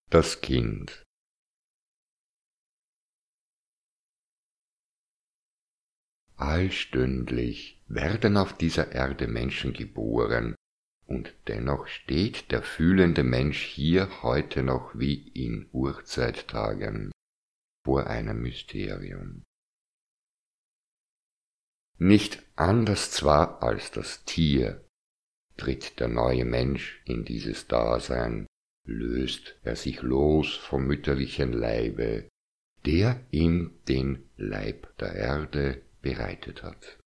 Das Kind. Allstündlich werden auf dieser Erde Menschen geboren, und dennoch steht der fühlende Mensch hier heute noch wie in Urzeittagen vor einem Mysterium. Nicht anders zwar als das Tier tritt der neue Mensch in dieses Dasein, löst er sich los vom mütterlichen Leibe, der ihm den Leib der Erde bereitet hat.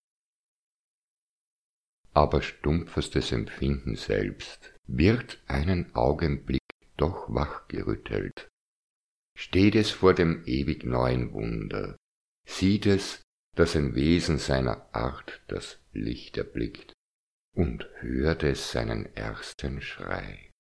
Aber stumpfestes Empfinden selbst wird einen Augenblick doch wachgerüttelt. Steht es vor dem ewig neuen Wunder, sieht es, dass ein Wesen seiner Art das Licht erblickt, und hört es seinen ersten Schrei.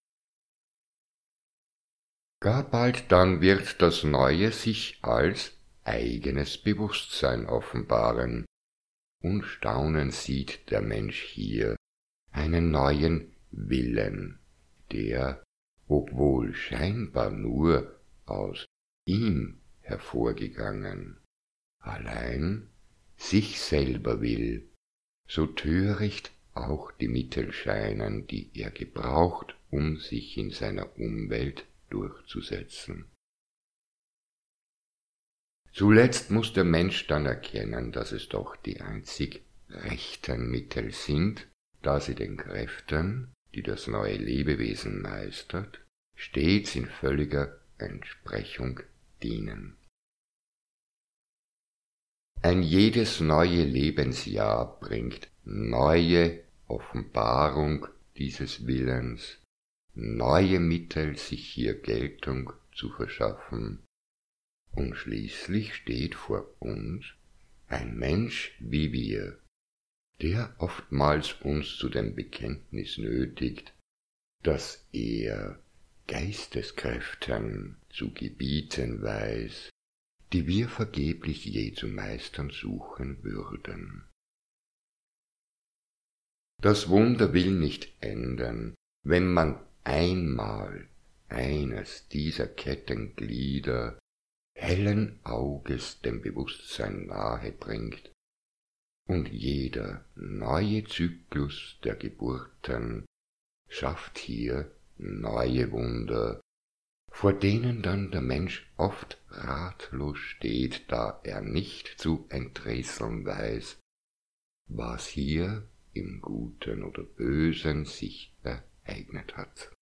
Gar bald dann wird das Neue sich als eigenes Bewusstsein offenbaren, und staunend sieht der Mensch hier einen neuen Willen, der, obwohl scheinbar nur aus ihm hervorgegangen, allein sich selber will, so töricht auch die Mittel scheinen, die er gebraucht, um sich in seiner Umwelt durchzusetzen. Zuletzt muß der Mensch dann erkennen, dass es doch die einzig rechten Mittel sind, da sie den Kräften, die das neue Lebewesen meistert, stets in völliger Entsprechung dienen. Ein jedes neue Lebensjahr bringt neue Offenbarung dieses Willens, neue Mittel, sich hier Geltung zu verschaffen, und schließlich steht vor uns ein Mensch wie wir, der oftmals uns zu dem Bekenntnis nötigt, dass er Geisteskräften zu gebieten weiß, die wir vergeblich je zu meistern suchen würden. Das Wunder will nicht enden, wenn man einmal eines dieser Kettenglieder hellen Auges dem Bewusstsein nahe bringt, und jeder neue Zyklus der Geburten schafft hier neue Wunder, vor denen dann der Mensch oft ratlos steht, da er nicht zu enträtseln weiß, was hier im Guten oder Bösen sich ereignet hat.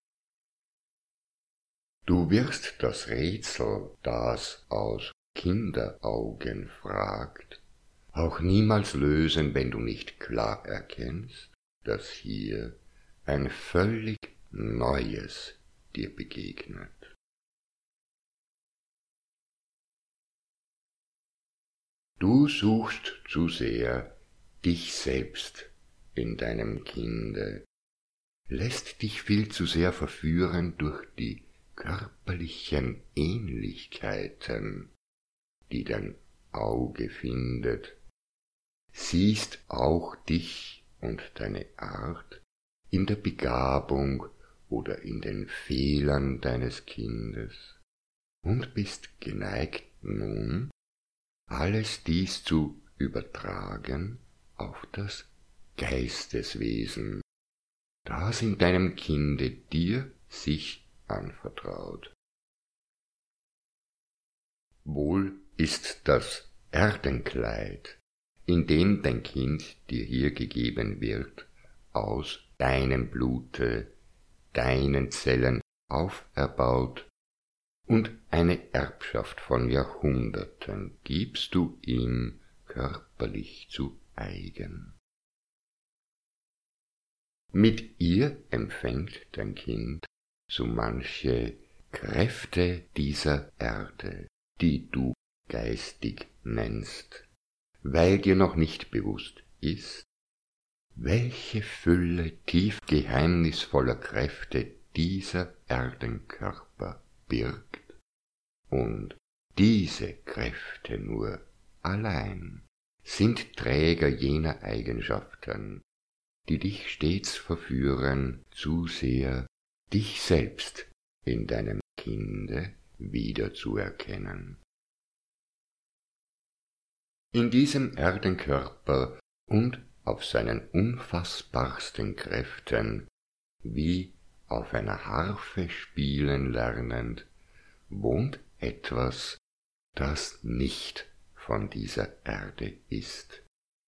Du wirst das Rätsel, das aus Kinderaugen fragt, auch niemals lösen, wenn du nicht klar erkennst, dass hier ein völlig Neues dir begegnet. Du suchst zu sehr dich selbst in deinem Kinde, lässt dich viel zu sehr verführen durch die körperlichen Ähnlichkeiten, die dein Auge findet, siehst auch dich und deine Art in der Begabung oder in den Fehlern deines Kindes und bist geneigt nun, alles dies zu übertragen auf das Geisteswesen, das in deinem Kinde dir sich anvertraut. Wohl ist das Erdenkleid, in dem dein Kind dir hier gegeben wird, aus deinem Blute, deinen Zellen auferbaut, und eine Erbschaft von Jahrhunderten gibst du ihm körperlich zu eigen. Mit ihr empfängt dein Kind so manche Kräfte dieser Erde, die du geistig nennst, weil dir noch nicht bewusst ist, welche Fülle tief geheimnisvoller Kräfte dieser Erdenkörper birgt, und diese Kräfte nur allein sind Träger jener Eigenschaften, die dich stets verführen, zu sehr dich selbst in deinem Kinde wiederzuerkennen. In diesem Erdenkörper und auf seinen unfassbarsten Kräften, wie auf einer Harfe spielen lernend, wohnt etwas, das nicht von dieser Erde ist.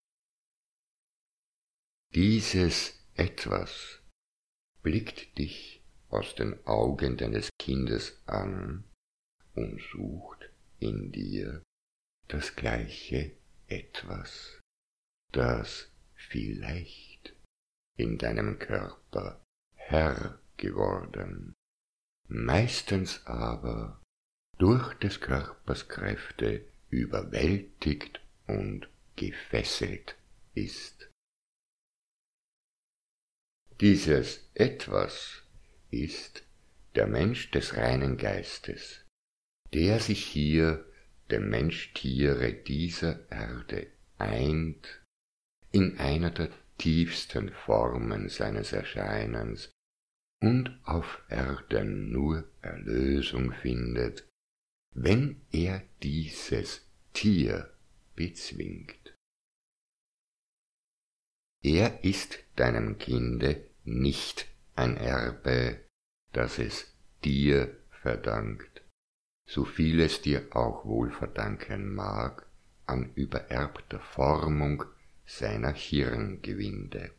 Dieses Etwas blickt dich aus den Augen deines Kindes an und sucht in dir das gleiche Etwas, das vielleicht in deinem Körper Herr geworden, meistens aber durch des Körpers Kräfte überwältigt und gefesselt ist. Dieses Etwas ist der Mensch des reinen Geistes, der sich hier dem Menschtiere dieser Erde eint, in einer der tiefsten Formen seines Erscheinens und auf Erden nur Erlösung findet, wenn er dieses Tier bezwingt. Er ist deinem Kinde nicht ein Erbe, das es dir verdankt, so viel es dir auch wohl verdanken mag an übererbter Formung seiner Hirngewinde.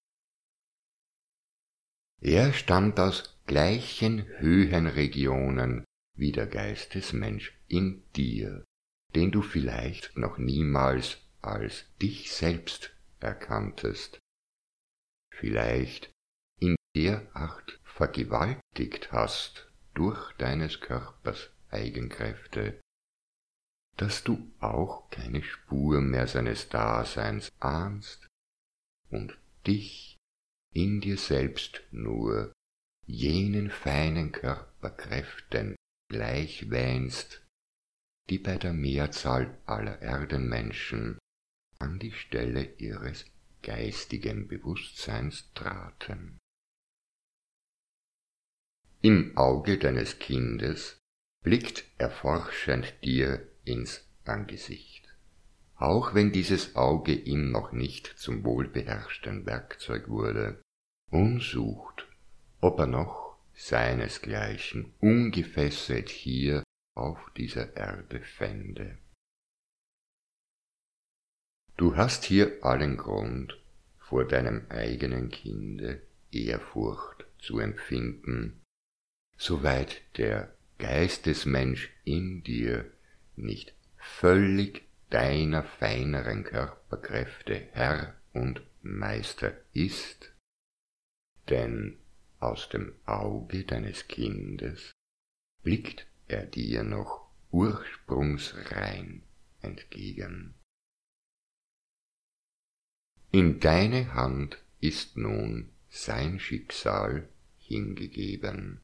Er stammt aus gleichen Höhenregionen wie der Geistesmensch in dir, den du vielleicht noch niemals als dich selbst erkanntest, vielleicht in derart vergewaltigt hast durch deines Körpers Eigenkräfte, dass du auch keine Spur mehr seines Daseins ahnst und dich in dir selbst nur jenen feinen Körperkräften gleich wähnst, die bei der Mehrzahl aller Erdenmenschen an die Stelle ihres geistigen Bewusstseins traten. Im Auge deines Kindes blickt er forschend dir ins Angesicht, auch wenn dieses Auge ihm noch nicht zum wohlbeherrschten Werkzeug wurde, und sucht, ob er noch seinesgleichen ungefesselt hier auf dieser Erde fände. Du hast hier allen Grund, vor deinem eigenen Kinde Ehrfurcht zu empfinden, soweit der Geistesmensch in dir nicht völlig deiner feineren Körperkräfte Herr und Meister ist, denn aus dem Auge deines Kindes blickt er dir noch ursprungsrein entgegen. In deine Hand ist nun sein Schicksal hingegeben.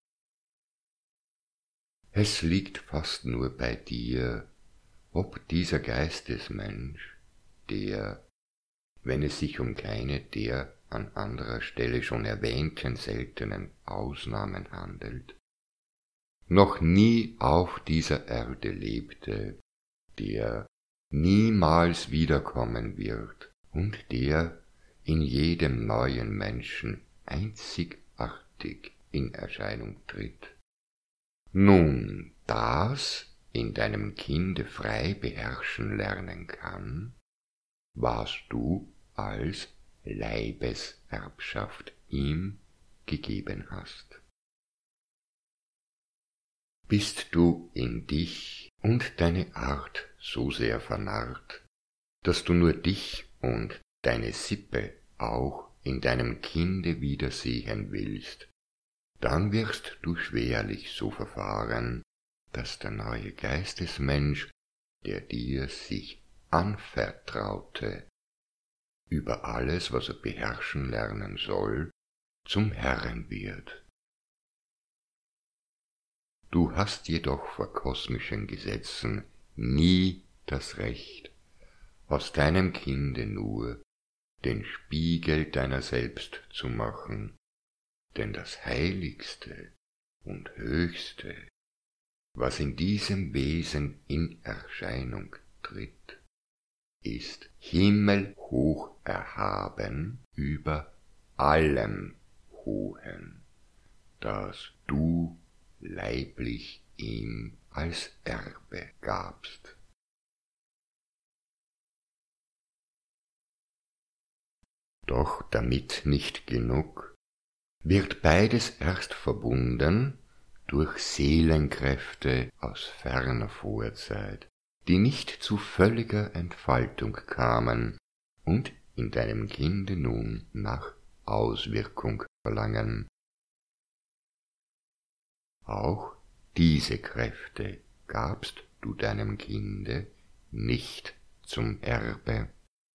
Es liegt fast nur bei dir, ob dieser Geistesmensch, der, wenn es sich um keine der an anderer Stelle schon erwähnten seltenen Ausnahmen handelt, noch nie auf dieser Erde lebte, der niemals wiederkommen wird und der in jedem neuen Menschen einzigartig in Erscheinung tritt. Nun, das in deinem Kinde frei beherrschen lernen kann, was du als Leibeserbschaft ihm gegeben hast. Bist du in dich und deine Art so sehr vernarrt, dass du nur dich und deine Sippe auch in deinem Kinde wiedersehen willst, dann wirst du schwerlich so verfahren, dass der neue Geistesmensch, der dir sich anvertraute, über alles, was er beherrschen lernen soll, zum Herrn wird. Du hast jedoch vor kosmischen Gesetzen nie das Recht, aus deinem Kinde nur den Spiegel deiner selbst zu machen, denn das heiligste und Höchste, was in diesem Wesen in Erscheinung tritt, ist himmelhoch erhaben über allem Hohen, das du leiblich ihm als Erbe gabst. Doch damit nicht genug, wird beides erst verbunden durch Seelenkräfte aus ferner Vorzeit, die nicht zu völliger Entfaltung kamen und in deinem Kinde nun nach Auswirkung verlangen. Auch diese Kräfte gabst du deinem Kinde nicht zum Erbe.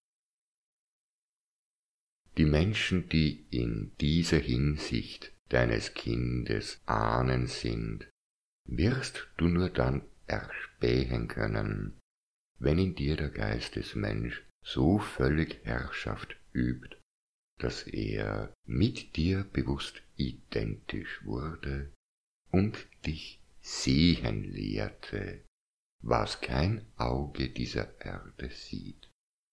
Die Menschen, die in dieser Hinsicht deines Kindes Ahnen sind, wirst du nur dann erspähen können, wenn in dir der Geistesmensch so völlig Herrschaft übt, dass er mit dir bewusst identisch wurde und dich sehen lehrte, was kein Auge dieser Erde sieht.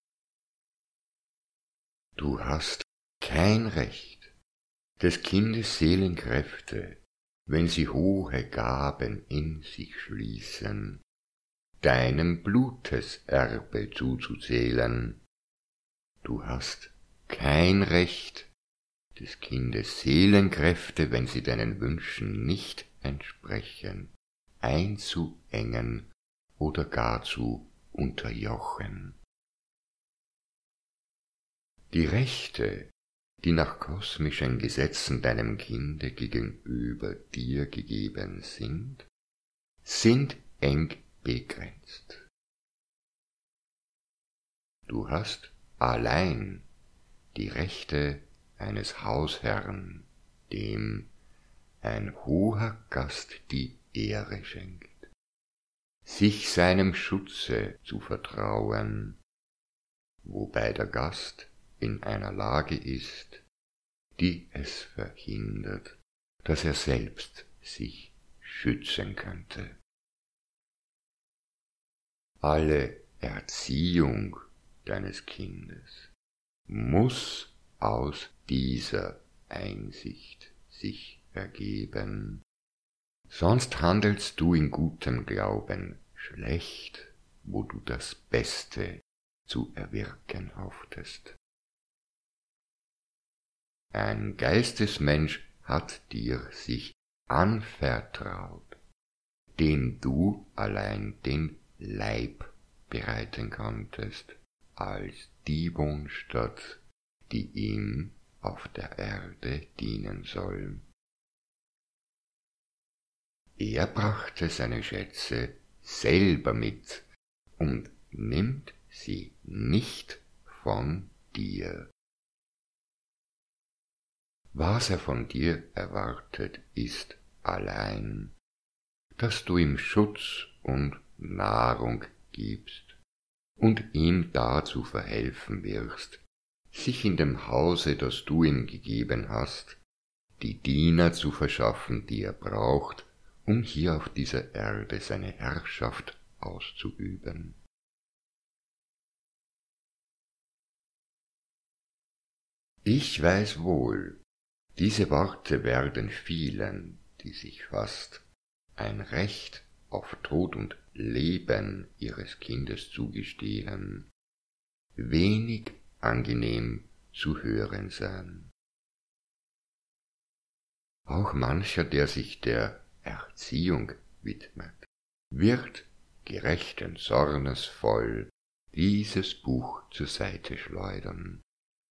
Du hast kein Recht, des Kindes Seelenkräfte, wenn sie hohe Gaben in sich schließen, deinem Bluteserbe zuzuzählen. Du hast kein Recht, des Kindes Seelenkräfte, wenn sie deinen Wünschen nicht entsprechen, einzuengen oder gar zu unterjochen. Die Rechte, die nach kosmischen Gesetzen deinem Kinde gegenüber dir gegeben sind eng begrenzt. Du hast allein die Rechte eines Hausherrn, dem ein hoher Gast die Ehre schenkt, sich seinem Schutze zu vertrauen, wobei der Gast in einer Lage ist, die es verhindert, dass er selbst sich schützen könnte. Alle Erziehung deines Kindes muss aus dieser Einsicht sich ergeben, sonst handelst du in gutem Glauben schlecht, wo du das Beste zu erwirken hoffest. Ein Geistesmensch hat dir sich anvertraut, dem du allein den Leib bereiten konntest, als die Wohnstatt, die ihm auf der Erde dienen soll. Er brachte seine Schätze selber mit und nimmt sie nicht von dir. Was er von dir erwartet, ist allein, dass du ihm Schutz und Nahrung gibst und ihm dazu verhelfen wirst, sich in dem Hause, das du ihm gegeben hast, die Diener zu verschaffen, die er braucht, um hier auf dieser Erde seine Herrschaft auszuüben. Ich weiß wohl, diese Worte werden vielen, die sich fast ein Recht auf Tod und Leben ihres Kindes zugestehen, wenig angenehm zu hören sein. Auch mancher, der sich der Erziehung widmet, wird gerechten Zornes voll dieses Buch zur Seite schleudern.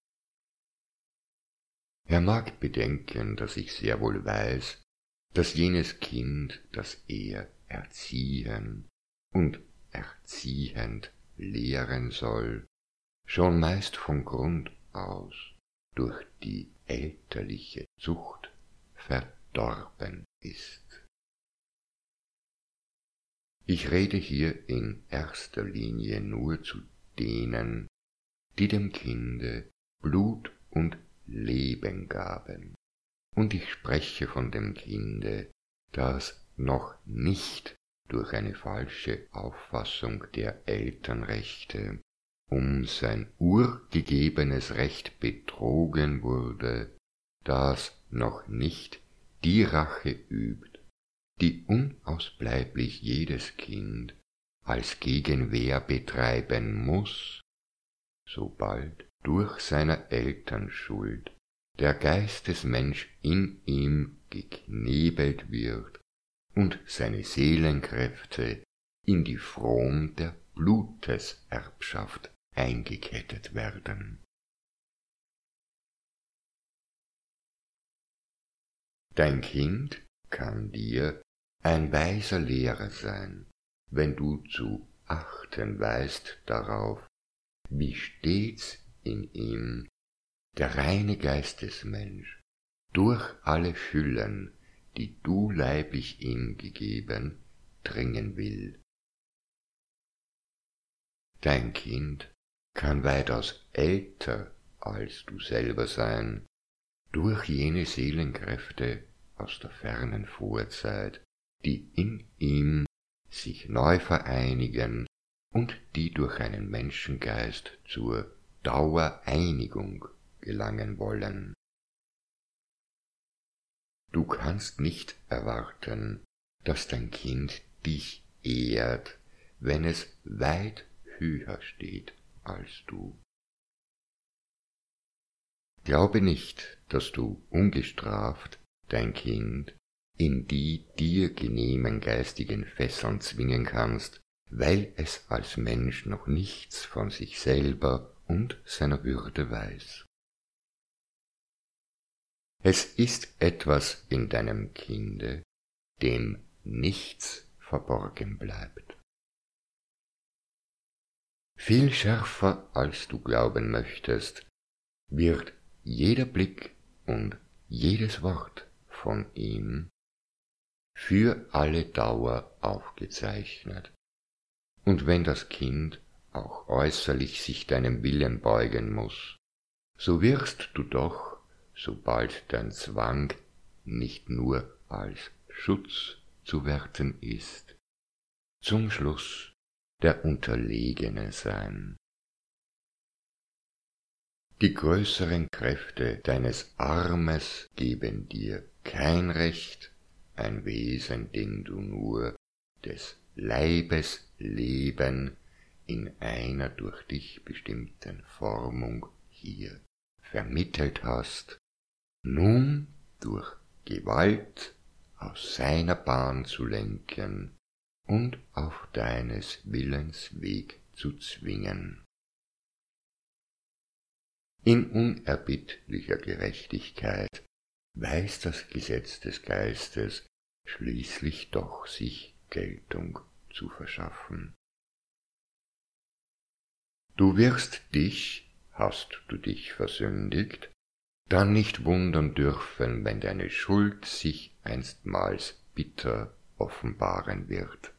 Er mag bedenken, dass ich sehr wohl weiß, dass jenes Kind, das er erziehen und erziehend lehren soll, schon meist von Grund aus durch die elterliche Zucht verdorben ist. Ich rede hier in erster Linie nur zu denen, die dem Kinde Blut und Leben gaben, und ich spreche von dem Kinde, das noch nicht durch eine falsche Auffassung der Elternrechte um sein urgegebenes Recht betrogen wurde, das noch nicht die Rache übt, die unausbleiblich jedes Kind als Gegenwehr betreiben muß, sobald durch seiner Eltern Schuld der Geistesmensch in ihm geknebelt wird und seine Seelenkräfte in die Fron der Bluteserbschaft eingekettet werden. Dein Kind kann dir ein weiser Lehrer sein, wenn du zu achten weißt darauf, wie stets in ihm der reine Geistesmensch durch alle Füllen, die du leiblich ihm gegeben, dringen will. Dein Kind kann weitaus älter als du selber sein, durch jene Seelenkräfte aus der fernen Vorzeit, die in ihm sich neu vereinigen und die durch einen Menschengeist zur Dauereinigung gelangen wollen. Du kannst nicht erwarten, dass dein Kind dich ehrt, wenn es weit höher steht als du. Glaube nicht, dass du ungestraft dein Kind in die dir genehmen geistigen Fesseln zwingen kannst, weil es als Mensch noch nichts von sich selber und seiner Würde weiß. Es ist etwas in deinem Kinde, dem nichts verborgen bleibt. Viel schärfer als du glauben möchtest, wird jeder Blick und jedes Wort von ihm für alle Dauer aufgezeichnet. Und wenn das Kind auch äußerlich sich deinem Willen beugen muß, so wirst du doch, sobald dein Zwang nicht nur als Schutz zu werten ist, zum Schluss der Unterlegene sein. Die größeren Kräfte deines Armes geben dir kein Recht, ein Wesen, dem du nur des Leibes Leben in einer durch dich bestimmten Formung hier vermittelt hast, nun durch Gewalt aus seiner Bahn zu lenken und auf deines Willens Weg zu zwingen. In unerbittlicher Gerechtigkeit weiß das Gesetz des Geistes schließlich doch sich Geltung zu verschaffen. Du wirst dich, hast du dich versündigt, dann nicht wundern dürfen, wenn deine Schuld sich einstmals bitter offenbaren wird.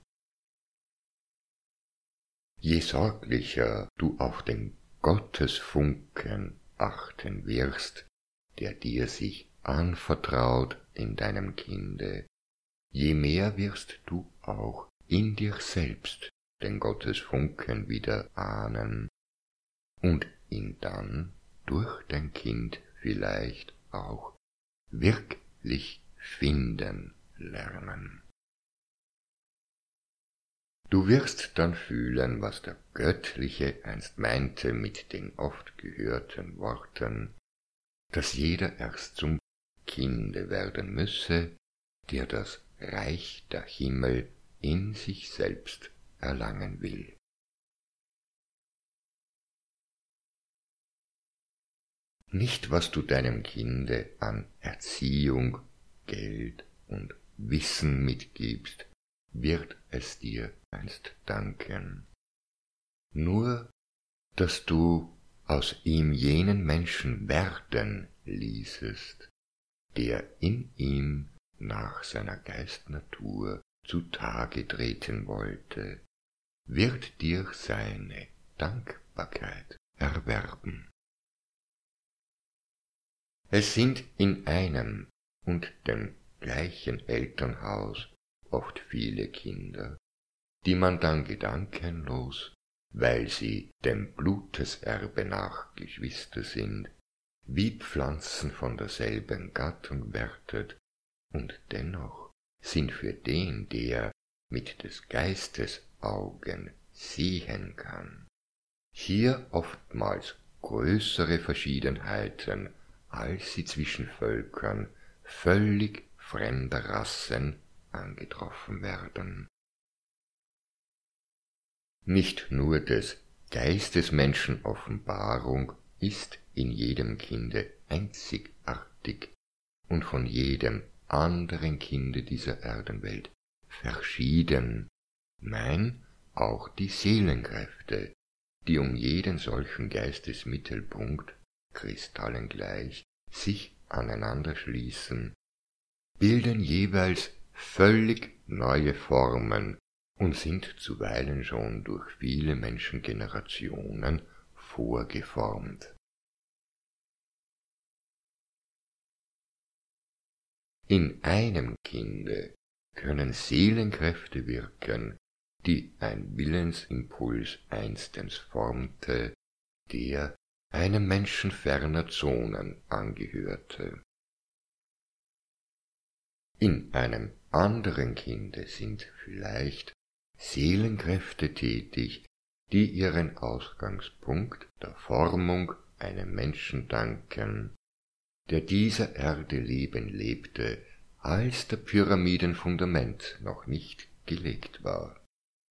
Je sorglicher du auf den Gottesfunken achten wirst, der dir sich anvertraut in deinem Kinde, je mehr wirst du auch in dir selbst den Gottesfunken wieder ahnen und ihn dann durch dein Kind vielleicht auch wirklich finden lernen. Du wirst dann fühlen, was der Göttliche einst meinte mit den oft gehörten Worten, dass jeder erst zum Kinde werden müsse, der das Reich der Himmel in sich selbst erlangen will. Nicht, was du deinem Kinde an Erziehung, Geld und Wissen mitgibst, wird es dir einst danken. Nur, dass du aus ihm jenen Menschen werden ließest, der in ihm nach seiner Geistnatur zutage treten wollte, wird dir seine Dankbarkeit erwerben. Es sind in einem und gleichen Elternhaus oft viele Kinder, die man dann gedankenlos, weil sie dem Bluteserbe nach Geschwister sind, wie Pflanzen von derselben Gattung wertet, und dennoch sind für den, der mit des Geistes Augen sehen kann, hier oftmals größere Verschiedenheiten, als sie zwischen Völkern völlig fremder Rassen angetroffen werden. Nicht nur des Geistesmenschen Offenbarung ist in jedem Kinde einzigartig und von jedem anderen Kinde dieser Erdenwelt verschieden, nein, auch die Seelenkräfte, die um jeden solchen Geistesmittelpunkt, kristallengleich, sich aneinander schließen, bilden jeweils völlig neue Formen und sind zuweilen schon durch viele Menschengenerationen vorgeformt. In einem Kinde können Seelenkräfte wirken, die ein Willensimpuls einstens formte, der einem Menschen ferner Zonen angehörte. In einem anderen Kinde sind vielleicht Seelenkräfte tätig, die ihren Ausgangspunkt der Formung einem Menschen danken, der dieser Erde Leben lebte, als der Pyramidenfundament noch nicht gelegt war.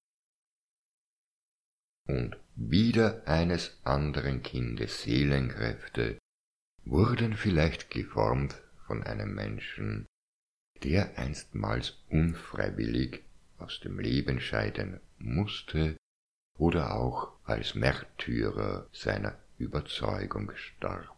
Und wieder eines anderen Kindes Seelenkräfte wurden vielleicht geformt von einem Menschen, der einstmals unfreiwillig aus dem Leben scheiden musste oder auch als Märtyrer seiner Überzeugung starb.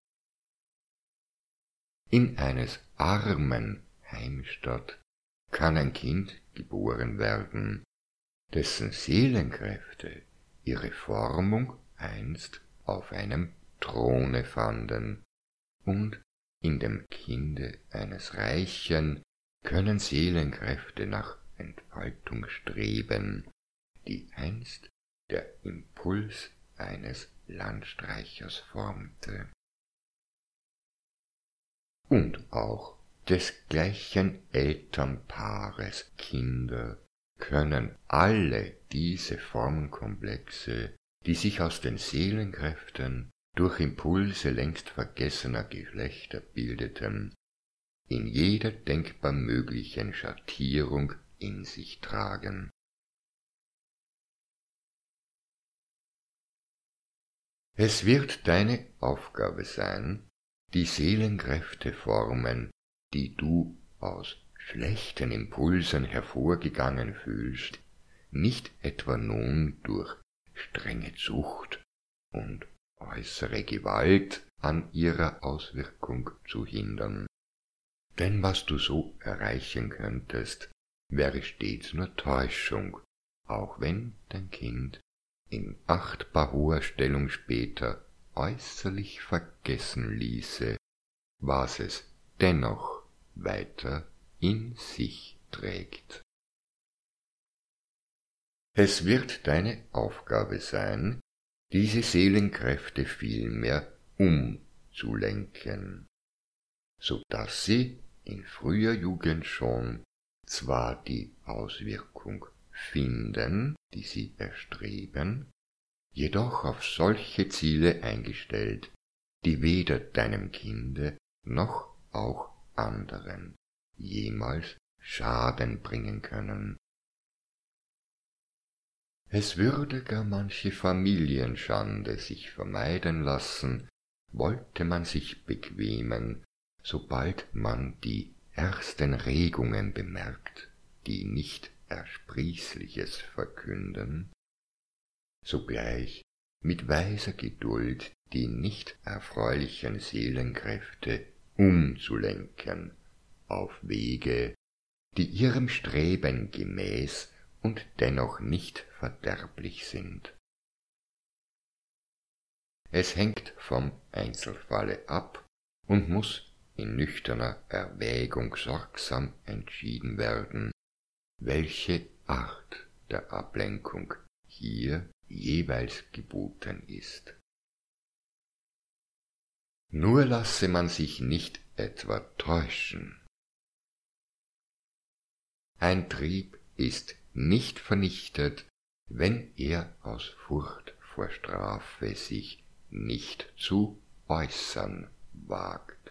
In eines armen Heimstatt kann ein Kind geboren werden, dessen Seelenkräfte ihre Formung einst auf einem Throne fanden, und in dem Kinde eines Reichen können Seelenkräfte nach Entfaltung streben, die einst der Impuls eines Landstreichers formte. Und auch des gleichen Elternpaares Kinder können alle diese Formenkomplexe, die sich aus den Seelenkräften durch Impulse längst vergessener Geschlechter bildeten, in jeder denkbar möglichen Schattierung in sich tragen. Es wird deine Aufgabe sein, die Seelenkräfteformen, die du aus schlechten Impulsen hervorgegangen fühlst, nicht etwa nun durch strenge Zucht und äußere Gewalt an ihrer Auswirkung zu hindern. Denn was du so erreichen könntest, wäre stets nur Täuschung, auch wenn dein Kind in achtbar hoher Stellung später äußerlich vergessen ließe, was es dennoch weiter in sich trägt. Es wird deine Aufgabe sein, diese Seelenkräfte vielmehr umzulenken, so dass sie in früher Jugend schon zwar die Auswirkung finden, die sie erstreben, jedoch auf solche Ziele eingestellt, die weder deinem Kinde noch auch anderen jemals Schaden bringen können. Es würde gar manche Familienschande sich vermeiden lassen, wollte man sich bequemen, sobald man die ersten Regungen bemerkt, die nicht Ersprießliches verkünden, sogleich mit weiser Geduld die nicht erfreulichen Seelenkräfte umzulenken auf Wege, die ihrem Streben gemäß und dennoch nicht verderblich sind. Es hängt vom Einzelfalle ab und muß in nüchterner Erwägung sorgsam entschieden werden, welche Art der Ablenkung hier jeweils geboten ist. Nur lasse man sich nicht etwa täuschen. Ein Trieb ist nicht vernichtet, wenn er aus Furcht vor Strafe sich nicht zu äußern wagt.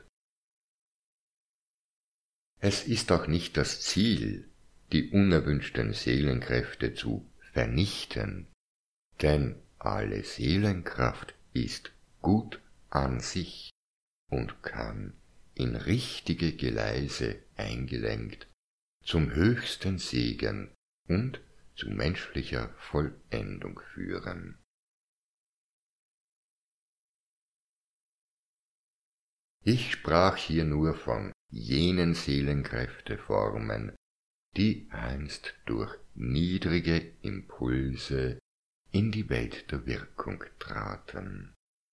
Es ist auch nicht das Ziel, die unerwünschten Seelenkräfte zu vernichten, denn alle Seelenkraft ist gut an sich und kann in richtige Geleise eingelenkt zum höchsten Segen und zu menschlicher Vollendung führen. Ich sprach hier nur von jenen Seelenkräfteformen, die einst durch niedrige Impulse in die Welt der Wirkung traten.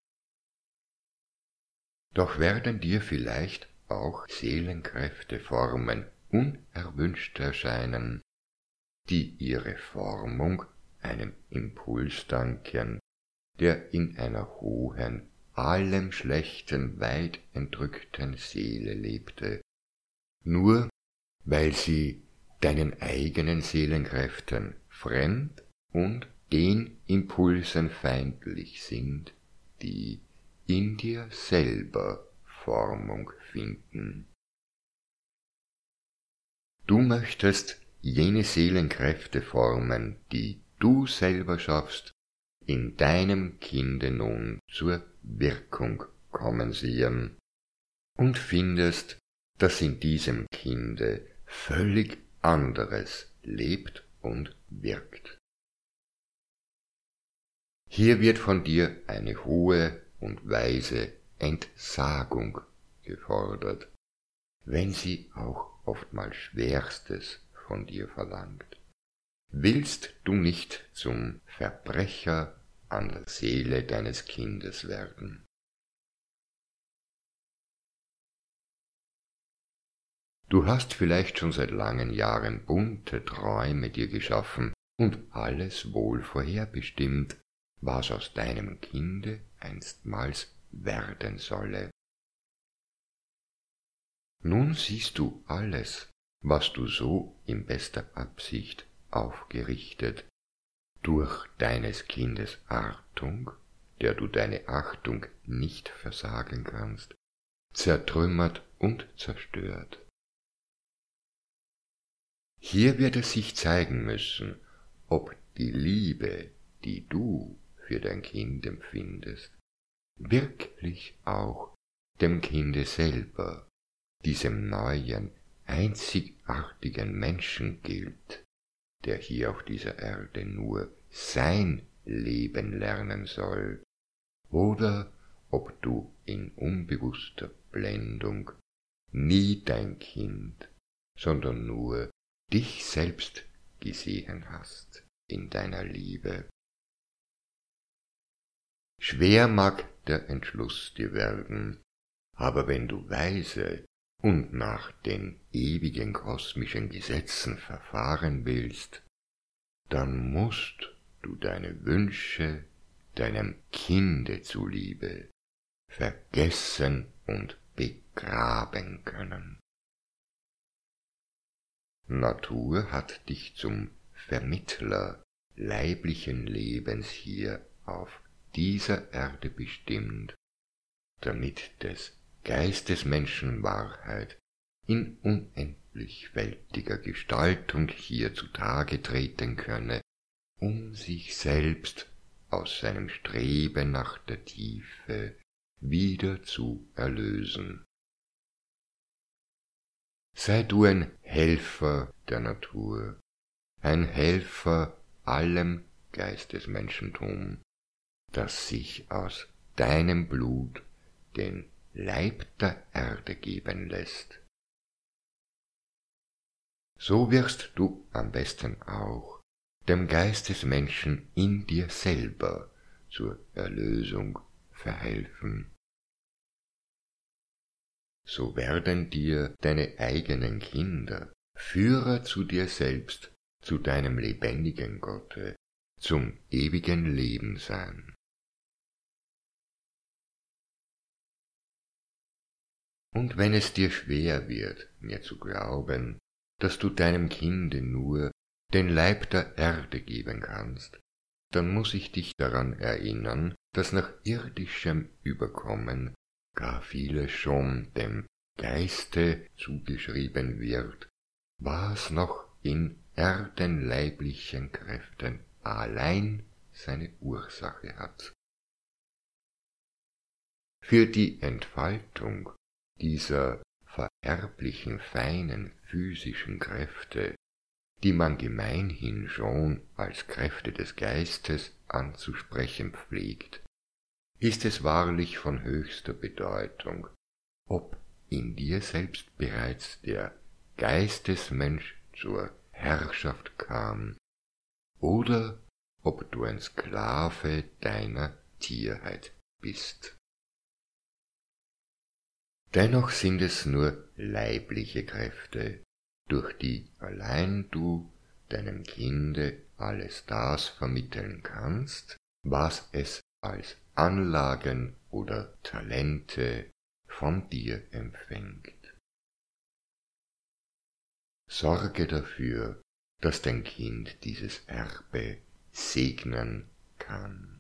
Doch werden dir vielleicht auch Seelenkräfteformen unerwünscht erscheinen, die ihre Formung einem Impuls danken, der in einer hohen, allem Schlechten weit entrückten Seele lebte, nur weil sie deinen eigenen Seelenkräften fremd und den Impulsen feindlich sind, die in dir selber Formung finden. Du möchtest jene Seelenkräfte formen, die du selber schaffst, in deinem Kinde nun zur Wirkung kommen sehen und findest, dass in diesem Kinde völlig anderes lebt und wirkt. Hier wird von dir eine hohe und weise Entsagung gefordert, wenn sie auch oftmals Schwerstes von dir verlangt. Willst du nicht zum Verbrecher an der Seele deines Kindes werden? Du hast vielleicht schon seit langen Jahren bunte Träume dir geschaffen und alles wohl vorherbestimmt, was aus deinem Kinde einstmals werden solle. Nun siehst du alles, was du so in bester Absicht aufgerichtet, durch deines Kindes Artung, der du deine Achtung nicht versagen kannst, zertrümmert und zerstört. Hier wird es sich zeigen müssen, ob die Liebe, die du für dein Kind empfindest, wirklich auch dem Kinde selber, diesem neuen, einzigartigen Menschen gilt, der hier auf dieser Erde nur sein Leben lernen soll, oder ob du in unbewusster Blendung nie dein Kind, sondern nur dich selbst gesehen hast in deiner Liebe. Schwer mag der Entschluss dir werden, aber wenn du weise und nach den ewigen kosmischen Gesetzen verfahren willst, dann musst du deine Wünsche deinem Kinde zuliebe vergessen und begraben können. Natur hat dich zum Vermittler leiblichen Lebens hier auf dieser Erde bestimmt, damit des Geistes Menschen Wahrheit in unendlich fältiger Gestaltung hier zutage treten könne, um sich selbst aus seinem Streben nach der Tiefe wieder zu erlösen. Sei du ein Helfer der Natur, ein Helfer allem Geistesmenschentum, das sich aus deinem Blut den Leib der Erde geben lässt. So wirst du am besten auch dem Geistesmenschen in dir selber zur Erlösung verhelfen. so werden dir deine eigenen Kinder Führer zu dir selbst, zu deinem lebendigen Gotte, zum ewigen Leben sein. Und wenn es dir schwer wird, mir zu glauben, dass du deinem Kinde nur den Leib der Erde geben kannst, dann muß ich dich daran erinnern, dass nach irdischem Überkommen gar vieles schon dem Geiste zugeschrieben wird, was noch in erdenleiblichen Kräften allein seine Ursache hat. Für die Entfaltung dieser vererblichen feinen physischen Kräfte, die man gemeinhin schon als Kräfte des Geistes anzusprechen pflegt, ist es wahrlich von höchster Bedeutung, ob in dir selbst bereits der Geistesmensch zur Herrschaft kam, oder ob du ein Sklave deiner Tierheit bist. Dennoch sind es nur leibliche Kräfte, durch die allein du deinem Kinde alles das vermitteln kannst, was es als Anlagen oder Talente von dir empfängt. Sorge dafür, dass dein Kind dieses Erbe segnen kann.